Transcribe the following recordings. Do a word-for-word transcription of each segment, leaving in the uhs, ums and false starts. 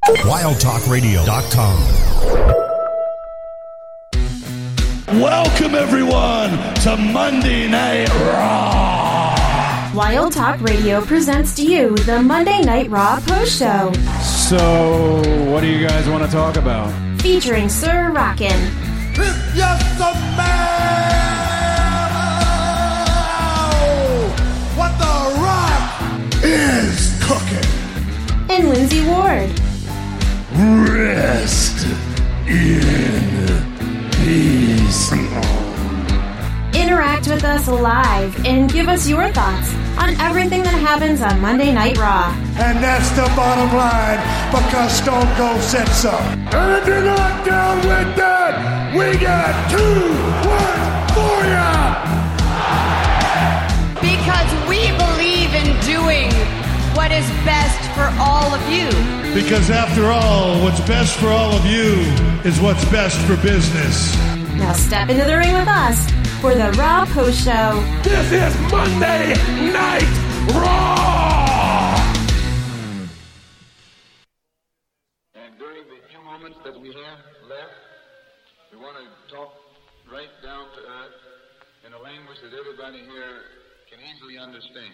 wild talk radio dot com. Welcome, everyone, to Monday Night Raw. Wild Talk Radio presents to you the Monday Night Raw Post Show. So, what do you guys want to talk about? Featuring Sir Rockin'. If you're the man, what the Rock is cooking. And Lindsay Ward. Rest in peace. Interact with us live and give us your thoughts on everything that happens on Monday Night Raw. And that's the bottom line, because Stone Cold said so. And if you're not down with that, we got two words for ya! Because we believe in doing what is best for all of you. Because after all, what's best for all of you is what's best for business. Now step into the ring with us for the Raw Post Show. This is Monday Night Raw! And during the few moments that we have left, we want to talk right down to earth in a language that everybody here can easily understand.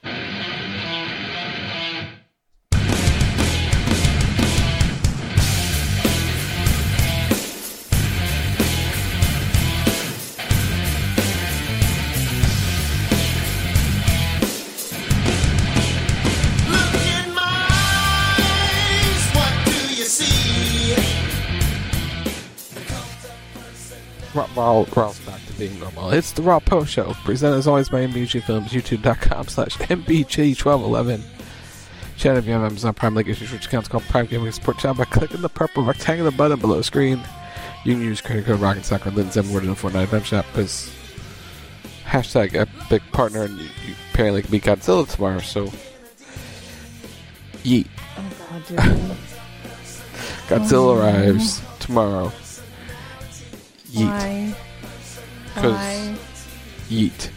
Raw, Raw's back to being normal. It's the Raw Post Show, presented as always by M B G Films, youtube.com slash M B G twelve eleven. Channel if you have Amazon Prime, link issues which accounts called Prime Gaming Support Channel by clicking the purple rectangular button below the screen. You can use credit code Rock and Soccer Lindsay Word in the Fortnite event shop because hashtag Epic Partner, and you, you apparently can beat Godzilla tomorrow, so yeet. Oh god, dude. Godzilla oh, arrives tomorrow. Yeet. Why? Because yeet.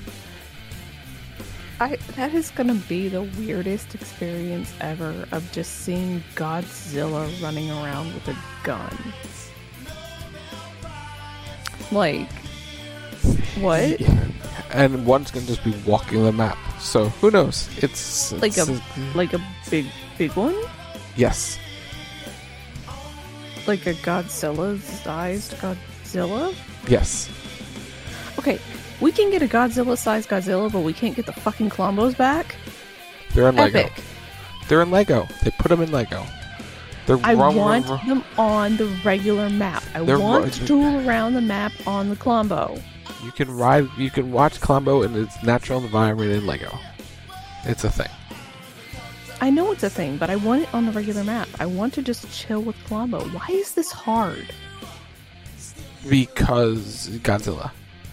I, that is gonna be the weirdest experience ever of just seeing Godzilla running around with a gun. Like, what? And one's gonna just be walking the map. So who knows? It's, it's like a like a big big one. Yes. Like a Godzilla-sized Godzilla. Yes. Okay, we can get a Godzilla-sized Godzilla, but we can't get the fucking Clombos back. They're in Lego. Epic. They're in Lego. They put them in Lego. They're I run, want run, run. them on the regular map. I They're want run- to tool around the map on the Clombo. You can ride. You can watch Columbo in its natural environment in Lego. It's a thing. I know it's a thing, but I want it on the regular map. I want to just chill with Colombo. Why is this hard? Because Godzilla.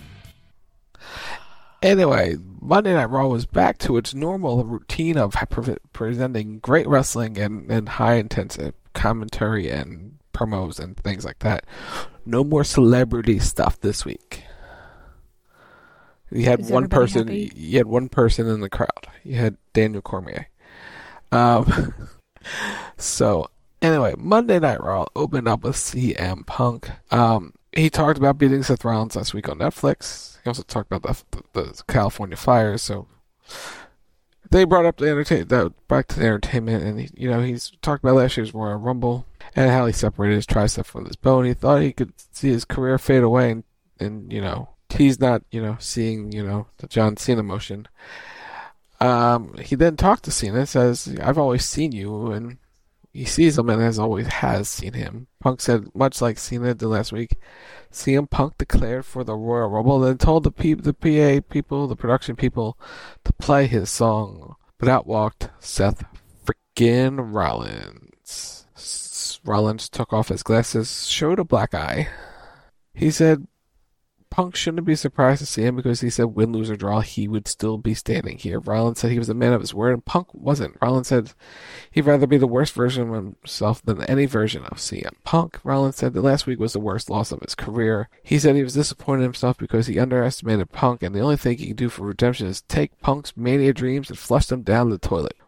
Anyway, Monday Night Raw was back to its normal routine of pre- presenting great wrestling and, and high-intensive commentary and promos and things like that. No more celebrity stuff this week. You had Is one everybody person. happy? You had one person in the crowd. You had Daniel Cormier. Um. So anyway, Monday Night Raw opened up with C M Punk. Um. He talked about beating Seth Rollins last week on Netflix. He also talked about the, the, the California fires. So they brought up the entertain that back to the entertainment, and he, you know, he's talked about last year's Royal Rumble and how he separated his tricep from his bone. He thought he could see his career fade away, and, and you know, he's not, you know, seeing, you know, the John Cena motion. Um, he then talked to Cena, says, "I've always seen you," and he sees him and has always has seen him. Punk said, much like Cena did last week, C M Punk declared for the Royal Rumble, then told the P- the P A people, the production people, to play his song. But out walked Seth freaking Rollins. S- Rollins took off his glasses, showed a black eye. He said Punk shouldn't be surprised to see him because he said win, lose, or draw, he would still be standing here. Rollins said he was a man of his word, and Punk wasn't. Rollins said he'd rather be the worst version of himself than any version of C M Punk. Rollins said that last week was the worst loss of his career. He said he was disappointed in himself because he underestimated Punk, and the only thing he can do for redemption is take Punk's mania dreams and flush them down the toilet.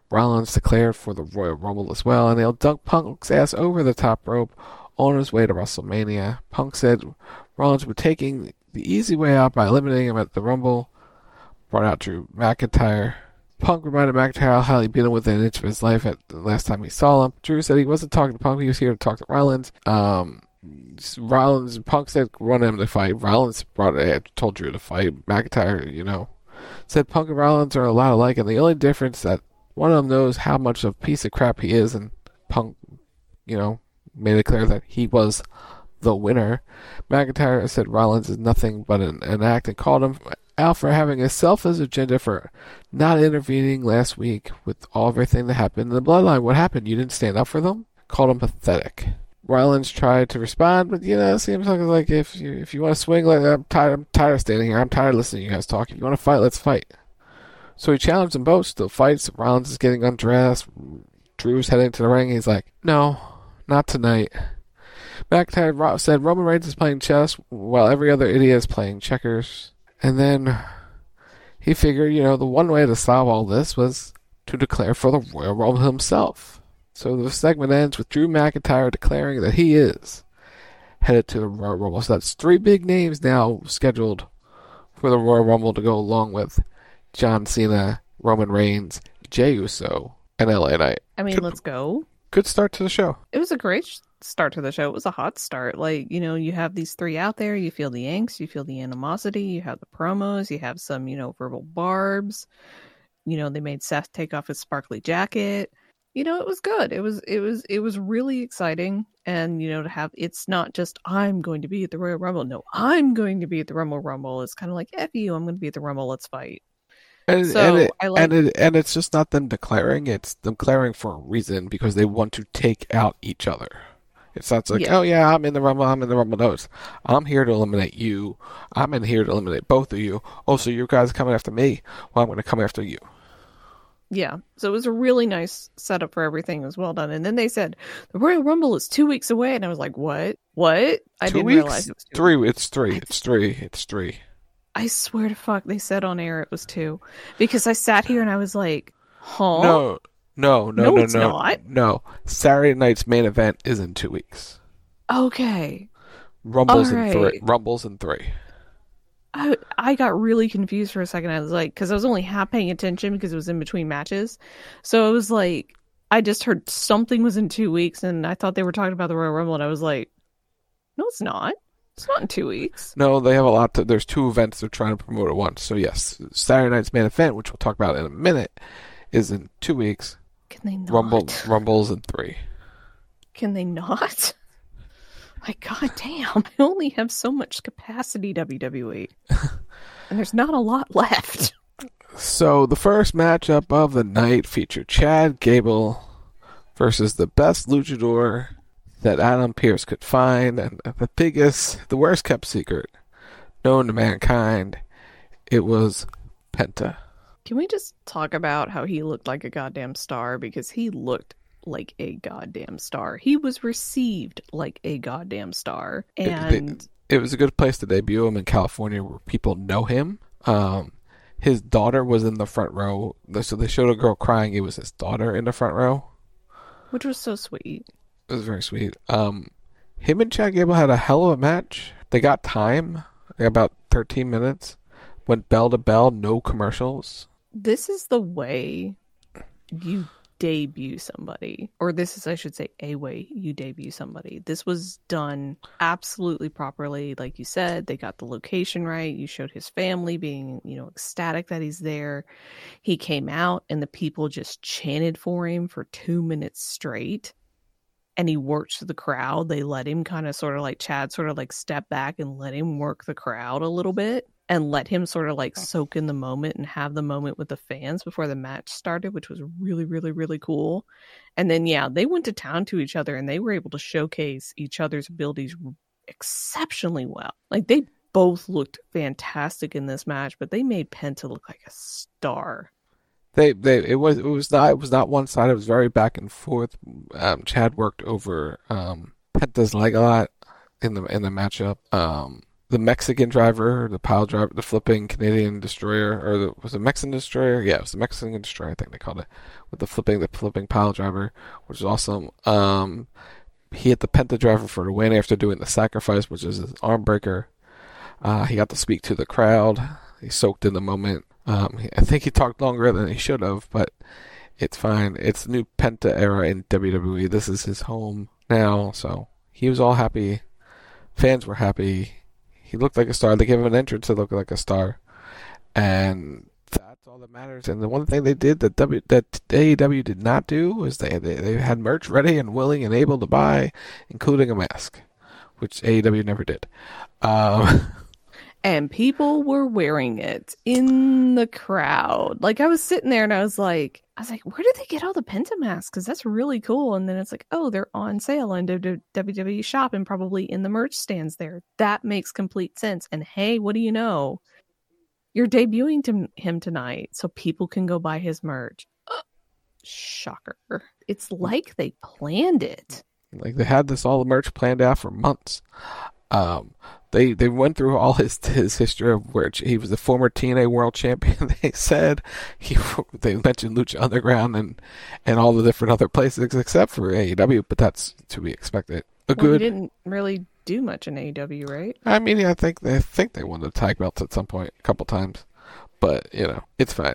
Rollins declared for the Royal Rumble as well, and they'll dunk Punk's ass over the top rope on his way to WrestleMania. Punk said Rollins would be taking the easy way out by eliminating him at the Rumble. Brought out Drew McIntyre. Punk reminded McIntyre how he beat him within an inch of his life at the last time he saw him. Drew said he wasn't talking to Punk, he was here to talk to Rollins. Um, Rollins, Punk said run him to fight. Rollins brought it, told Drew to fight. McIntyre, you know, said Punk and Rollins are a lot alike, and the only difference that one of them knows how much of a piece of crap he is, and Punk, you know, made it clear that he was the winner. McIntyre said Rollins is nothing but an, an act and called him out for having a selfish agenda for not intervening last week with all everything that happened in the Bloodline. What happened? You didn't stand up for them? Called him pathetic. Rollins tried to respond, but you know, it seems like, like if you if you want to swing, like I'm tired, I'm tired of standing here. I'm tired of listening to you guys talk. If you want to fight, let's fight. So he challenged them both. Still fights. Rollins is getting undressed. Drew's heading to the ring. He's like, no, not tonight. McIntyre said Roman Reigns is playing chess while every other idiot is playing checkers. And then he figured, you know, the one way to solve all this was to declare for the Royal Rumble himself. So the segment ends with Drew McIntyre declaring that he is headed to the Royal Rumble. So that's three big names now scheduled for the Royal Rumble to go along with John Cena, Roman Reigns, Jey Uso, and L A Knight. I mean, good, let's go. Good start to the show. It was a great start to the show. It was a hot start. Like, you know, you have these three out there. You feel the angst. You feel the animosity. You have the promos. You have some, you know, verbal barbs. You know, they made Seth take off his sparkly jacket. You know, it was good. It was, it was, it was really exciting. And, you know, to have, it's not just, I'm going to be at the Royal Rumble. No, I'm going to be at the Rumble Rumble. It's kind of like, F you, I'm going to be at the Rumble. Let's fight. And, so and, it, I like, and, it, and it's just not them declaring, it's them declaring for a reason because they want to take out each other. It's not like, yeah. oh yeah, I'm in the Rumble, I'm in the Rumble. No, it's, I'm here to eliminate you. I'm in here to eliminate both of you. Oh, so you guys are coming after me? Well, I'm going to come after you. Yeah, so it was a really nice setup for everything. It was well done. And then they said, the Royal Rumble is two weeks away. And I was like, what? What? I two didn't weeks? realize it was two three. weeks. It's three. It's three. It's three. I swear to fuck, they said on air it was two. Because I sat here and I was like, huh? No, no, no, no, no, it's no. not. No. Saturday night's main event is in two weeks. Okay. Rumbles All in right. three. Rumbles in three. I I got really confused for a second. I was like, because I was only half paying attention because it was in between matches. So it was like, I just heard something was in two weeks and I thought they were talking about the Royal Rumble and I was like, no, it's not. It's not in two weeks. No, they have a lot to, there's two events they're trying to promote at once. So yes, Saturday night's main event, which we'll talk about in a minute, is in two weeks. Can they not? Rumble, Rumbles in three. Can they not? My god damn, I only have so much capacity, W W E. And there's not a lot left. So the first matchup of the night featured Chad Gable versus the best luchador that Adam Pearce could find, and the biggest, the worst kept secret known to mankind. It was Penta. Can we just talk about how he looked like a goddamn star? Because he looked like a goddamn star. He was received like a goddamn star. And it, it, it was a good place to debut him in California where people know him. Um, his daughter was in the front row. So they showed a girl crying. It was his daughter in the front row. Which was so sweet. It was very sweet. Um, him and Chad Gable had a hell of a match. They got time. They got about thirteen minutes. Went bell to bell, no commercials. This is the way you debut somebody. Or this is, I should say, a way you debut somebody. This was done absolutely properly. Like you said, they got the location right. You showed his family being, you know, ecstatic that he's there. He came out and the people just chanted for him for two minutes straight. And he worked the crowd. They let him kind of sort of like Chad sort of like step back and let him work the crowd a little bit and let him sort of like soak in the moment and have the moment with the fans before the match started, which was really, really, really cool. And then, yeah, they went to town to each other and they were able to showcase each other's abilities exceptionally well. Like they both looked fantastic in this match, but they made Penta look like a star. They, they, it was, it was not, it was not one side. It was very back and forth. Um, Chad worked over um, Penta's leg a lot in the in the matchup. Um, the Mexican driver, the pile driver, the flipping Canadian destroyer, or the, was it Mexican destroyer? Yeah, it was the Mexican destroyer, I think they called it, with the flipping, the flipping pile driver, which is awesome. Um, he hit the Penta driver for the win after doing the sacrifice, which is his arm breaker. Uh, he got to speak to the crowd. He soaked in the moment. Um, he, I think he talked longer than he should have, but it's fine. It's the new Penta era in W W E. This is his home now, so he was all happy. Fans were happy. He looked like a star. They gave him an entrance to look like a star. And that's all that matters. And the one thing they did that w, that A E W did not do was they, they they had merch ready and willing and able to buy, including a mask, which A E W never did. Um, and people were wearing it in the crowd. Like, I was sitting there and I was like, I was like, where did they get all the Penta masks? Because that's really cool. And then it's like, oh, they're on sale on W W E Shop and probably in the merch stands there. That makes complete sense. And hey, what do you know? You're debuting to him tonight, so people can go buy his merch. Ugh, shocker. It's like they planned it. Like they had this all the merch planned out for months. Um, they they went through all his his history of where he was the former T N A World Champion. They said he they mentioned Lucha Underground and and all the different other places except for A E W, but that's to be expected. A well, good. He didn't really do much in A E W, right? I mean, yeah, I think they I think they won the tag belts at some point a couple times, but you know it's fine.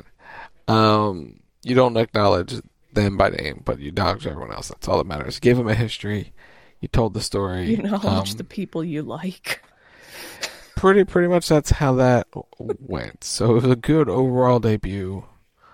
Um, you don't acknowledge them by name, but you acknowledge everyone else. That's all that matters. Give them a history. You told the story. You acknowledge um, the people you like. Pretty, pretty much that's how that went. So it was a good overall debut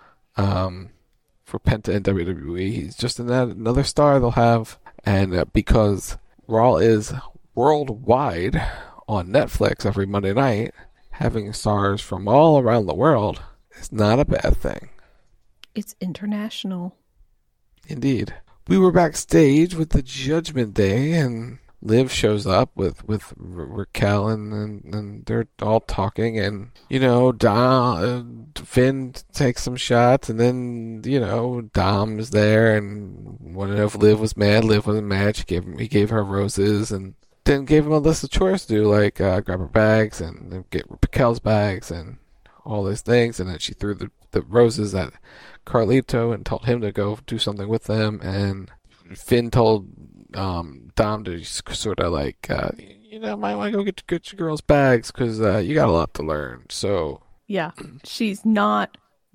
um, for Penta in W W E. He's just another star they'll have. And uh, because Raw is worldwide on Netflix every Monday night, having stars from all around the world is not a bad thing. It's international. Indeed. We were backstage with the Judgment Day, and Liv shows up with, with Ra- Raquel, and, and, and they're all talking, and, you know, Dom, uh, Finn takes some shots, and then, you know, Dom is there, and wanted to know if Liv was mad. Liv wasn't mad. She gave him, he gave her roses, and then gave him a list of chores to do, like uh, grab her bags, and get Raquel's bags, and all these things, and then she threw the, the roses at Carlito and told him to go do something with them, and Finn told um, Dom to sort of like, uh, you know, might want to go get, get your girl's bags because uh, you got a lot to learn. So yeah, she's not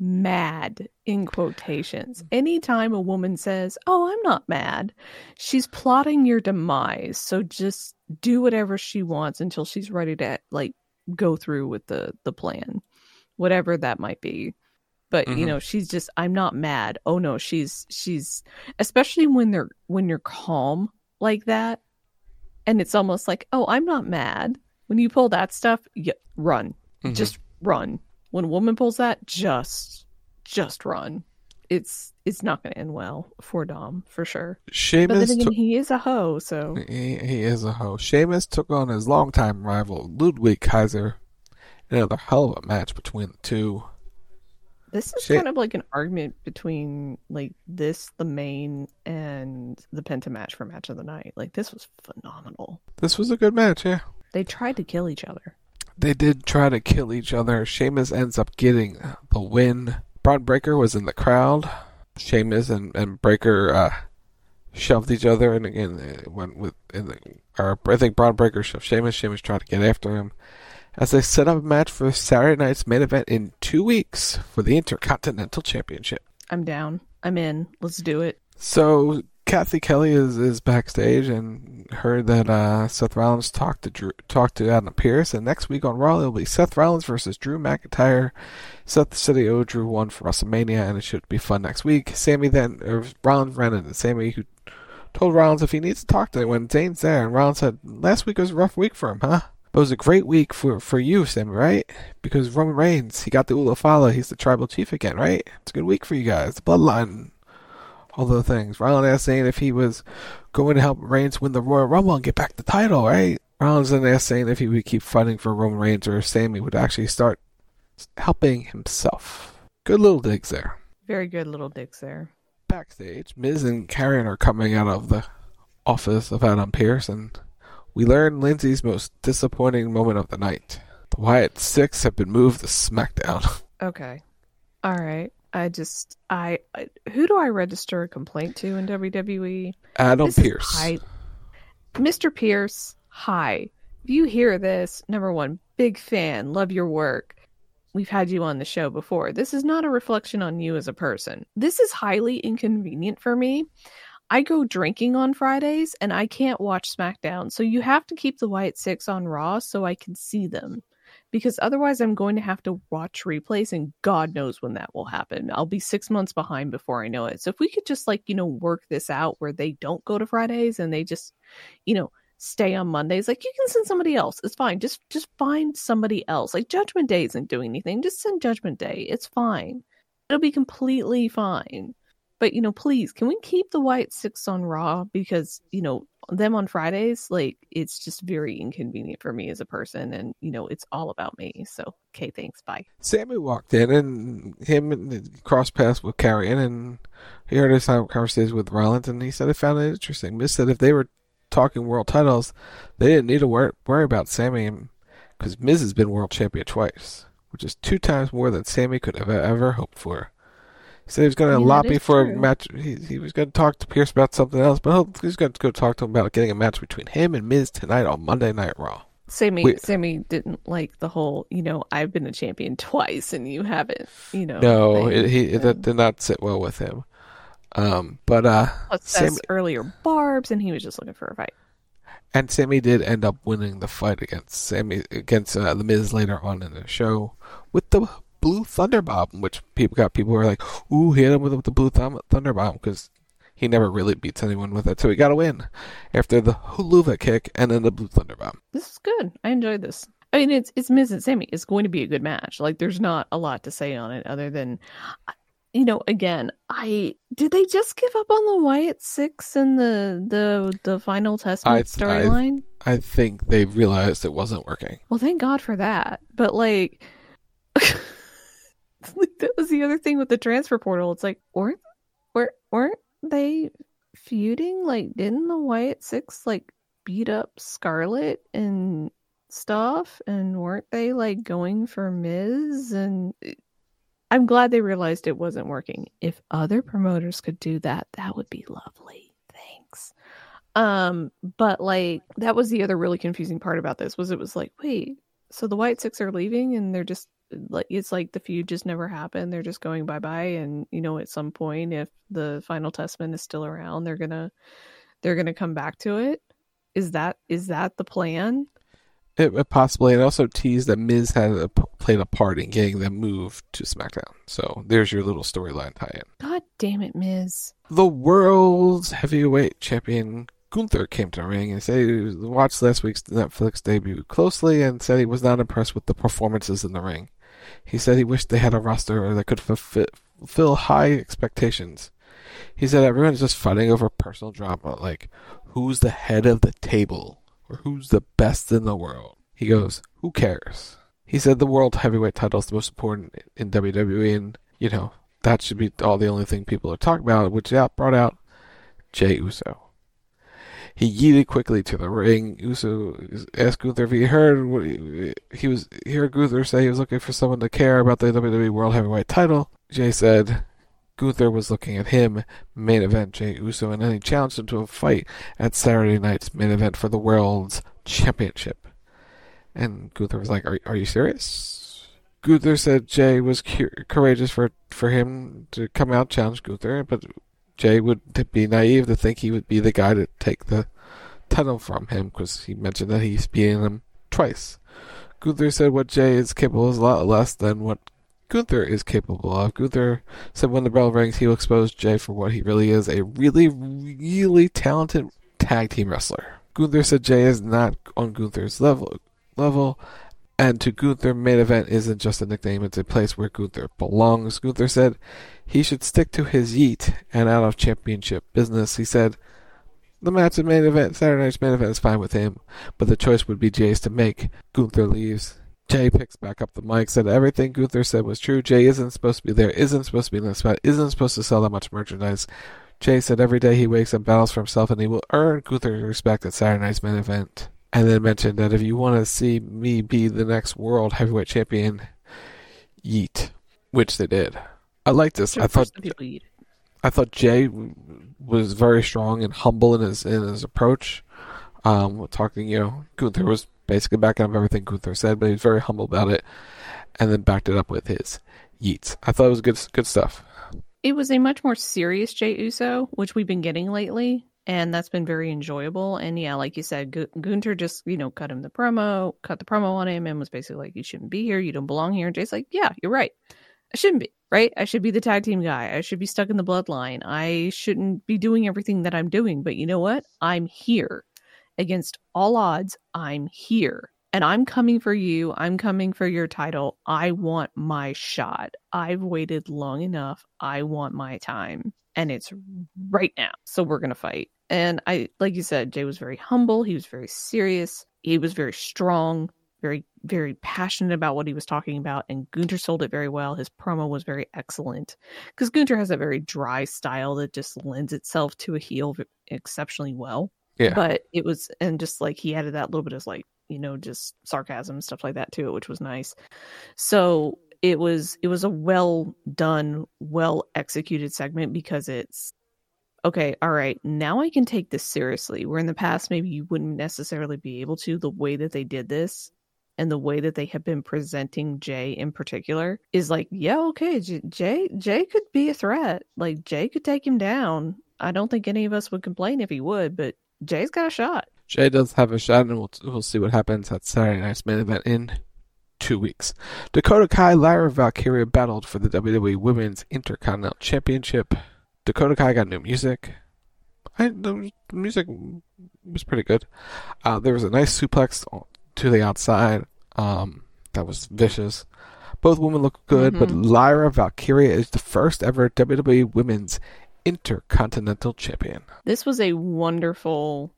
mad in quotations. Anytime a woman says, "Oh, I'm not mad," she's plotting your demise. So just do whatever she wants until she's ready to like go through with the the plan, whatever that might be. But, mm-hmm. you know, she's just, I'm not mad. Oh, no, she's, she's, especially when they're, when you're calm like that. And it's almost like, oh, I'm not mad. When you pull that stuff, yeah, run. Mm-hmm. Just run. When a woman pulls that, just, just run. It's, it's not going to end well for Dom, for sure. Sheamus but then again, took, he is a hoe, so. He, he is a hoe. Sheamus took on his longtime rival, Ludwig Kaiser. Another hell of a match between the two. This is kind of like an argument between like this, the main, and the Penta match for match of the night. Like this was phenomenal. This was a good match, yeah. They tried to kill each other. They did try to kill each other. Sheamus ends up getting the win. Braun Breaker was in the crowd. Sheamus and, and Breaker uh, shoved each other, and again went with. In the, or I think Braun Breaker shoved Sheamus. Sheamus tried to get after him. As they set up a match for Saturday night's main event in two weeks for the Intercontinental Championship. I'm down. I'm in. Let's do it. So Kathy Kelly is, is backstage and heard that uh, Seth Rollins talked to Drew, talked to Adam Pearce, and next week on Raw it'll be Seth Rollins versus Drew McIntyre. Seth said he owed Drew one for WrestleMania, and it should be fun next week. Sammy then, or Rollins ran into Sammy, who told Rollins if he needs to talk to anyone, Zayn's there, and Rollins said, "Last week was a rough week for him, huh? But it was a great week for, for you, Sammy, right? Because Roman Reigns, he got the Ula Fala, he's the tribal chief again, right? It's a good week for you guys. The bloodline, all those things." Rollins asked Zayn if he was going to help Reigns win the Royal Rumble and get back the title, right? Rollins then asked Zayn if he would keep fighting for Roman Reigns or if Sammy would actually start helping himself. Good little digs there. Very good little digs there. Backstage, Miz and Karen are coming out of the office of Adam Pearce, and We learned Lindsay's most disappointing moment of the night. The Wyatt Six have been moved to SmackDown. Okay. All right. I just, I, I who do I register a complaint to in W W E? Adam This is Pearce. high- Mister Pierce, hi. If you hear this, number one, big fan, love your work. We've had you on the show before. This is not a reflection on you as a person. This is highly inconvenient for me. I go drinking on Fridays and I can't watch SmackDown. So you have to keep the Wyatt Six on Raw so I can see them. Because otherwise I'm going to have to watch replays and God knows when that will happen. I'll be six months behind before I know it. So if we could just like, you know, work this out where they don't go to Fridays and they just, you know, stay on Mondays, like you can send somebody else. It's fine. Just just find somebody else. Like Judgment Day isn't doing anything. Just send Judgment Day. It's fine. It'll be completely fine. But, you know, please, can we keep the Wyatt Six on Raw? Because, you know, them on Fridays, like, it's just very inconvenient for me as a person. And, you know, it's all about me. So, okay, thanks. Bye. Sammy walked in and him and crossed paths with Karrion, and he heard his conversation with Rollins, and he said he found it interesting. Miz said if they were talking world titles, they didn't need to worry, worry about Sammy because Miz has been world champion twice, which is two times more than Sammy could have ever hoped for. He said he was going to I mean, lobby for true. a match. He, he was going to talk to Pierce about something else, but he'll, he's going to go talk to him about getting a match between him and Miz tonight on Monday Night Raw. Sammy, Wait. Sammy didn't like the whole, you know, I've been a champion twice and you haven't, you know. No, thing. it, he it, that did not sit well with him. Um, but uh, Plus, Sammy, that's earlier barbs, and he was just looking for a fight. and Sammy did end up winning the fight against Sammy against uh, the Miz later on in the show with the Blue Thunder Bomb, which people got people were like, "Ooh, he hit him with the Blue Thumb- Thunder Bomb," because he never really beats anyone with it, so he got a win after the Huluva kick and then the Blue Thunder Bomb. This is good. I enjoyed this. I mean, it's it's Miz and Sammy. It's going to be a good match. Like, there's not a lot to say on it other than, you know, again, I did they just give up on the Wyatt Six and the the the final Testament I- storyline? I think they realized it wasn't working. Well, thank God for that. But like, that was the other thing with the transfer portal. It's like, weren't weren't weren't they feuding? Like, didn't the Wyatt Six like beat up Scarlett and stuff? And weren't they like going for Miz? And I'm glad they realized it wasn't working. If other promoters could do that, that would be lovely. Thanks. Um, but like, that was the other really confusing part about this was it was like, wait, so the Wyatt Six are leaving and they're just like, it's like the feud just never happened. They're just going bye bye. And you know, at some point, if the Final Testament is still around, they're gonna they're gonna come back to it. Is that is that the plan? It, it possibly, and also teased that Miz had a, played a part in getting them moved to SmackDown. So there's your little storyline tie-in. God damn it, Miz. The world's heavyweight champion Gunther came to the ring and said he watched last week's Netflix debut closely and said he was not impressed with the performances in the ring. He said he wished they had a roster that could fulfill, fulfill high expectations. He said everyone's just fighting over personal drama, like who's the head of the table or who's the best in the world. He goes, who cares? He said the world heavyweight title is the most important in W W E, and, you know, that should be all the only thing people are talking about, which brought out Jey Uso. He yeeted quickly to the ring. Uso asked Gunther if he heard what he, he was. He heard Gunther say he was looking for someone to care about the W W E World Heavyweight title. Jey said Gunther was looking at him, main event Jey Uso, and then he challenged him to a fight at Saturday night's main event for the World's Championship. And Gunther was like, "Are are you serious?" Gunther said Jey was cu- courageous for for him to come out and challenge Gunther, but Jey would be naive to think he would be the guy to take the title from him because he mentioned that he's beaten him twice. Gunther said what Jey is capable is a lot less than what Gunther is capable of. Gunther said when the bell rings, he will expose Jey for what he really is, a really, really talented tag team wrestler. Gunther said Jey is not on Gunther's level, level, and to Gunther, main event isn't just a nickname, it's a place where Gunther belongs. Gunther said he should stick to his yeet and out of championship business. He said the match at main event, Saturday night's main event is fine with him, but the choice would be Jey's to make. Gunther leaves. Jey picks back up the mic, said everything Gunther said was true. Jey isn't supposed to be there, isn't supposed to be in the spot, isn't supposed to sell that much merchandise. Jey said every day he wakes up, battles for himself, and he will earn Gunther's respect at Saturday night's main event. and then mentioned that if you want to see me be the next world heavyweight champion, yeet, which they did. I like this. I thought I thought Jay was very strong and humble in his in his approach. Um, talking, you know, Gunther was basically backing up everything Gunther said, but he was very humble about it, and then backed it up with his yeets. I thought it was good good stuff. It was a much more serious Jey Uso, which we've been getting lately, and that's been very enjoyable. And yeah, like you said, Gu- Gunther just, you know, cut him the promo, cut the promo on him, and was basically like, "You shouldn't be here. You don't belong here." And Jay's like, "Yeah, you're right. I shouldn't be, right? I should be the tag team guy. I should be stuck in the bloodline. I shouldn't be doing everything that I'm doing. But you know what? I'm here. Against all odds, I'm here. And I'm coming for you. I'm coming for your title. I want my shot. I've waited long enough. I want my time. And it's right now. So we're going to fight." And I, like you said, Jay was very humble. He was very serious. He was very strong, very, very passionate about what he was talking about. And Gunther sold it very well. His promo was very excellent. Because Gunther has a very dry style that just lends itself to a heel exceptionally well. Yeah. But it was, and just like he added that little bit of like, you know, just sarcasm and stuff like that to it, which was nice. So it was, it was a well done, well executed segment because it's, okay, all right, now I can take this seriously. Where in the past, maybe you wouldn't necessarily be able to. The way that they did this and the way that they have been presenting Jay in particular is like, yeah, okay, J- Jay, Jay could be a threat. Like Jay could take him down. I don't think any of us would complain if he would, but Jay's got a shot. Jay does have a shot, and we'll we'll see what happens at Saturday night's main event in two weeks. Dakota Kai, Lyra Valkyria battled for the W W E Women's Intercontinental Championship. Dakota Kai got new music. I, the music was pretty good. Uh, there was a nice suplex to the outside um, that was vicious. Both women look good, mm-hmm. but Lyra Valkyria is the first ever W W E Women's Intercontinental Champion. This was a wonderful,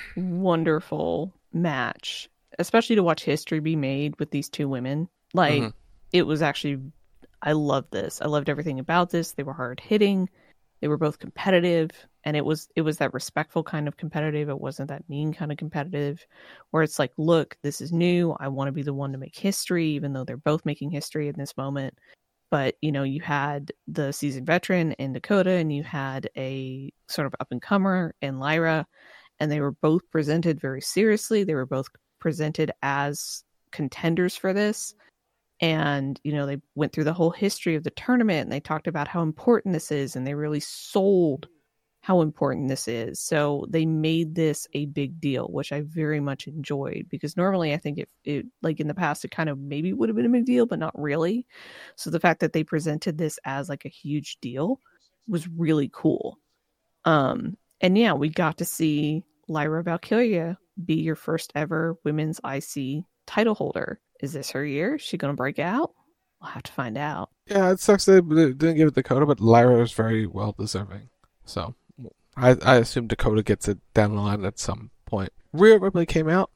wonderful match, especially to watch history be made with these two women. Like, mm-hmm. it was actually, I loved this. I loved everything about this. They were hard hitting. They were both competitive, and it was it was that respectful kind of competitive. It wasn't that mean kind of competitive, where it's like, look, this is new. I want to be the one to make history, even though they're both making history in this moment. But, you know, you had the seasoned veteran in Dakota, and you had a sort of up-and-comer in Lyra, and they were both presented very seriously. They were both presented as contenders for this. And, you know, they went through the whole history of the tournament, and they talked about how important this is, and they really sold how important this is. So they made this a big deal, which I very much enjoyed, because normally I think it, it like in the past, it kind of maybe would have been a big deal, but not really. So the fact that they presented this as like a huge deal was really cool. Um, and yeah, we got to see Lyra Valkyria be your first ever women's I C title holder. Is this her year? Is she going to break out? We'll have to find out. Yeah, it sucks they didn't give it to Dakota, but Lyra is very well deserving. So I, I assume Dakota gets it down the line at some point. Rhea Ripley came out,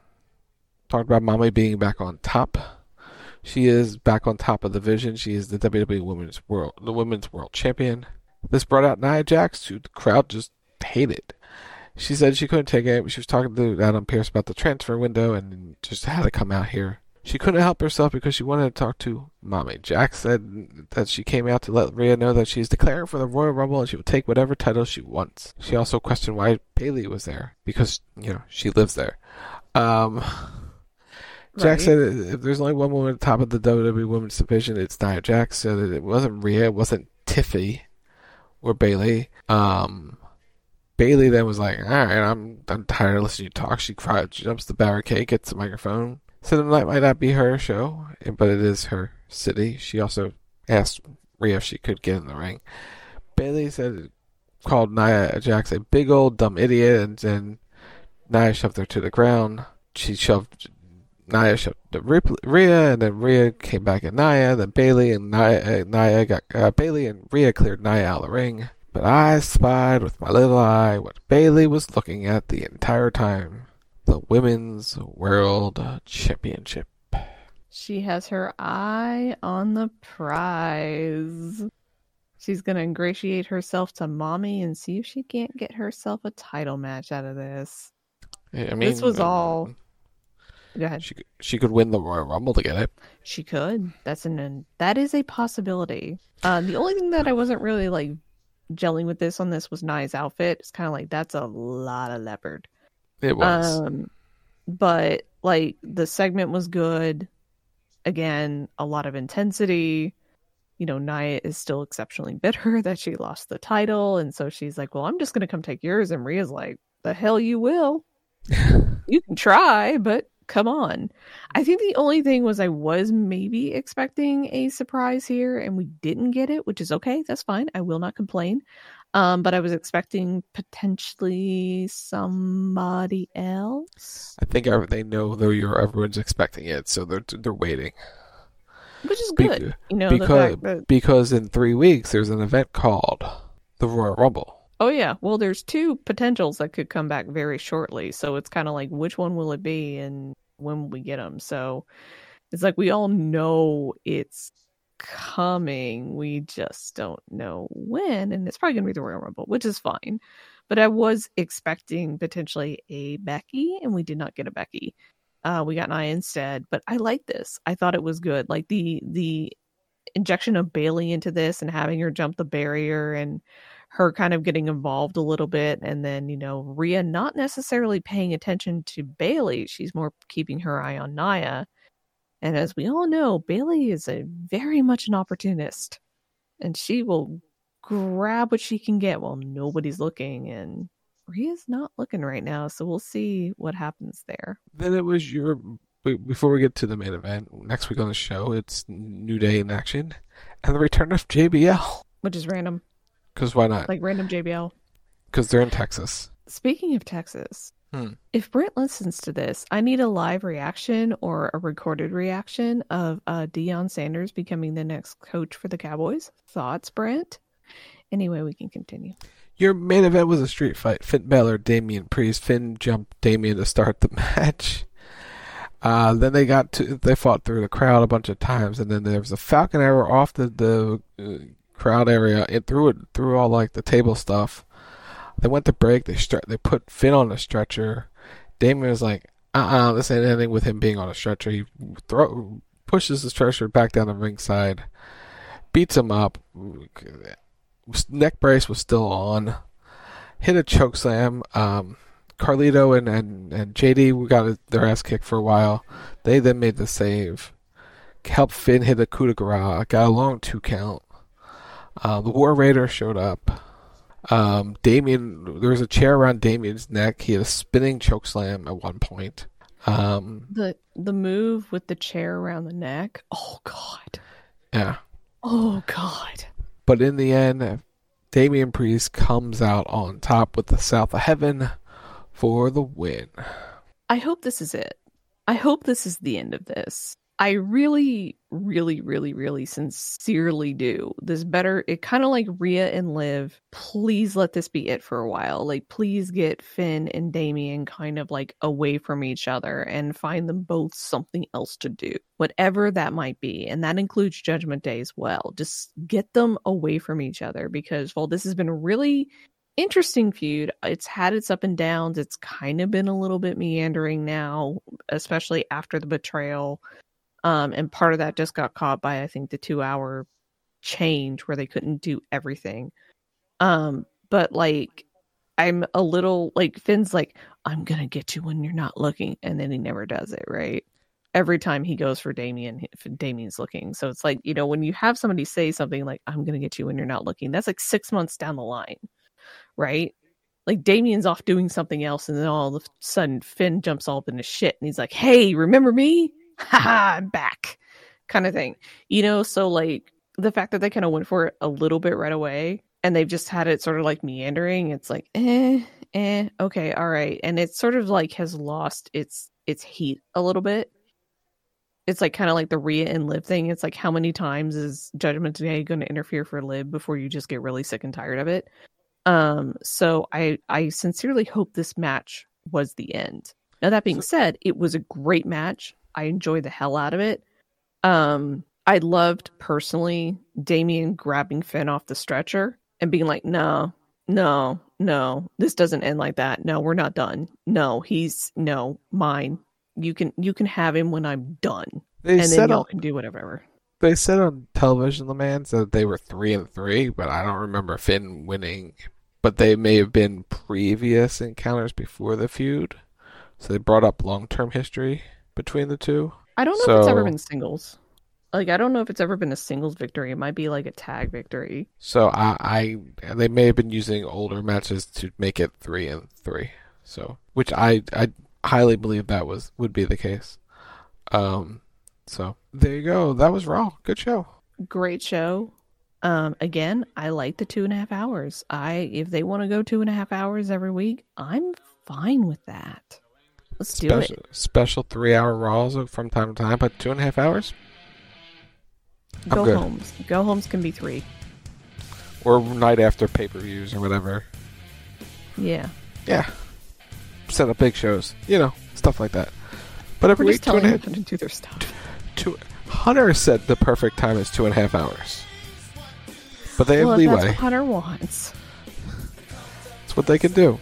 talked about Mommy being back on top. She is back on top of the division. She is the W W E Women's World, the Women's World Champion. This brought out Nia Jax, who the crowd just hated. She said she couldn't take it. She was talking to Adam Pearce about the transfer window and just had to come out here. She couldn't help herself because she wanted to talk to Mommy. Jax said that she came out to let Rhea know that she's declaring for the Royal Rumble and she will take whatever title she wants. She also questioned why Bayley was there, because, you know, she lives there. Um, Jax right. said if there's only one woman at the top of the W W E Women's Division, it's Nia Jax. So that it wasn't Rhea, it wasn't Tiffy or Bayley. Um... Bayley then was like, all right, I'm I'm tired of listening to you talk. She cries, jumps the barricade, gets the microphone. So tonight might not be her show, but it is her city. She also asked Rhea if she could get in the ring. Bayley said, called Nia Jax a big old dumb idiot, and then Nia shoved her to the ground. She shoved, Nia shoved the Rhea, and then Rhea came back at Nia. Then Bayley and Nia, uh, Nia got uh, Bayley and Rhea cleared Nia out of the ring. But I spied with my little eye what Bayley was looking at the entire time. The Women's World Championship. She has her eye on the prize. She's going to ingratiate herself to Mommy and see if she can't get herself a title match out of this. I mean, this was uh, all. Go ahead. She could, she could win the Royal Rumble to get it. She could. That's an that is a possibility. Uh, the only thing that I wasn't really like gelling with this on this was Nia's outfit. It's kind of like that's a lot of leopard. It was. Um, but like the segment was good. Again, a lot of intensity. You know, Nia is still exceptionally bitter that she lost the title, and so she's like, "Well, I'm just gonna come take yours." And Rhea's like, "The hell you will. You can try, but." Come on. I think the only thing was I was maybe expecting a surprise here and we didn't get it, which is okay. That's fine. I will not complain. Um, but I was expecting potentially somebody else. I think they know though you're everyone's expecting it, so they're they're waiting. Which is good. Be- you know, because, the fact that... because in three weeks there's an event called the Royal Rumble. Oh, yeah. Well, there's two potentials that could come back very shortly. So it's kind of like, which one will it be and when will we get them? So it's like we all know it's coming. We just don't know when. And it's probably going to be the Royal Rumble, which is fine. But I was expecting potentially a Becky, and we did not get a Becky. Uh, we got Nia instead. But I like this. I thought it was good. Like the the injection of Bayley into this and having her jump the barrier and her kind of getting involved a little bit, and then, you know, Rhea not necessarily paying attention to Bayley. She's more keeping her eye on Nia. And as we all know, Bayley is a very much an opportunist, and she will grab what she can get while nobody's looking, and Rhea's not looking right now, so we'll see what happens there. Then it was your... Before we get to the main event, next week on the show, it's New Day in action, and the return of J B L. Which is random. Because why not? Like random J B L. Because they're in Texas. Speaking of Texas, hmm. if Brent listens to this, I need a live reaction or a recorded reaction of uh, Deion Sanders becoming the next coach for the Cowboys. Thoughts, Brent? Anyway, we can continue. Your main event was a street fight. Finn Balor, Damian Priest. Finn jumped Damian to start the match. Uh, then they got to, they fought through the crowd a bunch of times, and then there was a Falcon Arrow off the, the uh, crowd area. It threw it through all like the table stuff. They went to break. They stre- they put Finn on a stretcher. Damian was like, uh-uh, this ain't anything with him being on a stretcher. He throw, pushes the stretcher back down the ringside, beats him up. Neck brace was still on. Hit a chokeslam. Um, Carlito and, and, and J D we got their ass kicked for a while. They then made the save. Helped Finn hit a coup de grace. Got a long two count. Uh, the War Raider showed up. Um, Damien, there was a chair around Damien's neck. He had a spinning chokeslam at one point. Um, the the move with the chair around the neck. Oh God. Yeah. Oh God. But in the end, Damian Priest comes out on top with the South of Heaven for the win. I hope this is it. I hope this is the end of this. I really, really, really, really sincerely do. This better, it kind of like Rhea and Liv, please let this be it for a while. Like, please get Finn and Damian kind of like away from each other and find them both something else to do. Whatever that might be. And that includes Judgment Day as well. Just get them away from each other, because while this has been a really interesting feud, it's had its up and downs. It's kind of been a little bit meandering now, especially after the betrayal. Um, and part of that just got caught by, I think, the two hour change where they couldn't do everything. Um, but like, I'm a little like, Finn's like, I'm going to get you when you're not looking. And then he never does it, right? Every time he goes for Damian, Damian's looking. So it's like, you know, when you have somebody say something like, I'm going to get you when you're not looking, that's like six months down the line, right? Like Damian's off doing something else. And then all of a sudden Finn jumps all up into shit. And he's like, hey, remember me? Haha, I'm back, kind of thing, you know. So like the fact that they kind of went for it a little bit right away, and they've just had it sort of like meandering. It's like, eh, eh, okay, all right, and it sort of like has lost its its heat a little bit. It's like kind of like the Rhea and Liv thing. It's like, how many times is Judgment Day going to interfere for Liv before you just get really sick and tired of it? Um, so I I sincerely hope this match was the end. Now that being said, it was a great match. I enjoyed the hell out of it. Um, I loved personally Damian grabbing Finn off the stretcher and being like, no, no, no, this doesn't end like that. No, we're not done. No, he's no mine. You can you can have him when I'm done, They and said then y'all on, can do whatever. they said on television, the man said they were three and three, but I don't remember Finn winning. But they may have been previous encounters before the feud, so they brought up long-term history between the two. I don't know so, if it's ever been singles. Like, I don't know if it's ever been a singles victory. It might be like a tag victory. So I, I they may have been using older matches to make it three and three. So, which I, I highly believe that was would be the case. Um, so there you go. That was Raw. Good show. Great show. Um, again, I like the two and a half hours. I if they want to go two and a half hours every week, I'm fine with that. Let's special, do it. Special three-hour Raws from time to time, but two and a half hours. I'm Go good. homes. Go homes can be three. Or night after pay-per-views or whatever. Yeah. Yeah. Set up big shows. You know, stuff like that. But every We're week, just two telling and a them half. to do their stuff. Two, Hunter said the perfect time is two and a half hours. But they have Well, if leeway. that's what Hunter wants. That's what they can do.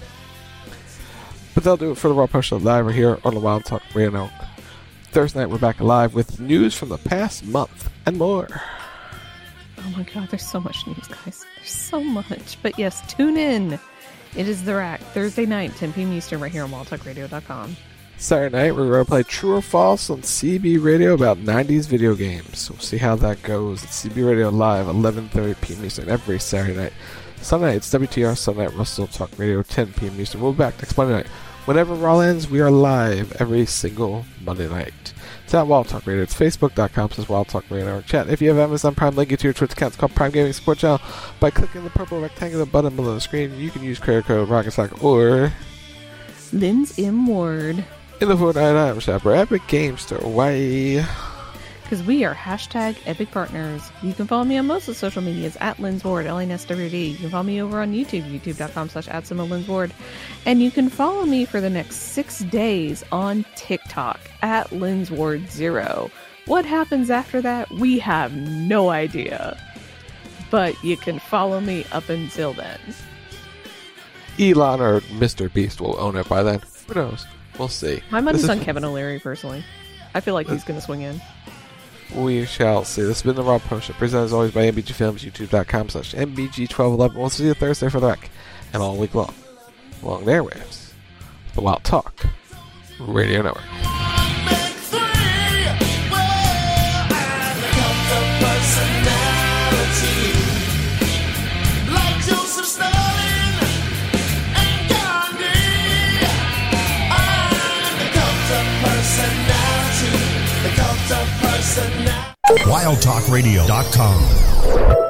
But they'll do it for the Raw Post Show live right here on the Wild Talk Radio Network. Thursday night, we're back live with news from the past month and more. Oh my god, there's so much news, guys. There's so much. But yes, tune in. It is The Rack, Thursday night, ten p.m. Eastern, right here on wild talk radio dot com. Saturday night, we're going to play True or False on C B Radio about nineties video games. We'll see how that goes. It's C B Radio Live, eleven thirty p.m. Eastern, every Saturday night. Sunday night, it's W T R Sunday night, Russell Talk Radio, ten p.m. Eastern. We'll be back next Monday night. Whenever Raw ends, we are live every single Monday night. It's at Wild Talk Radio. It's facebook.com slash Wild Talk Radio Network. Chat. If you have Amazon Prime, link it to your Twitch account. It's called Prime Gaming Support Channel. By clicking the purple rectangular button below the screen, you can use credit code RocketSock or Lynn's M Ward. in the Fortnite item shop or Epic Game Store. Why? Because we are hashtag Epic Partners. You can follow me on most of the social medias at Lynn's Ward, L N S W D. You can follow me over on YouTube, youtube.com slash at Lynn's Ward. And you can follow me for the next six days on TikTok at Lynn's Ward Zero. What happens after that, we have no idea. But you can follow me up until then. Elon or Mister Beast will own it by then. Who knows? We'll see. My money's This on is- Kevin O'Leary, personally. I feel like he's going to swing in. We shall see. This has been the Raw Post Show, presented as always by M B G Films, youtube.com slash M B G twelve eleven. We'll see you Thursday for the Rack, and all week long, along the airwaves, the Wild Talk Radio Network. wild talk radio dot com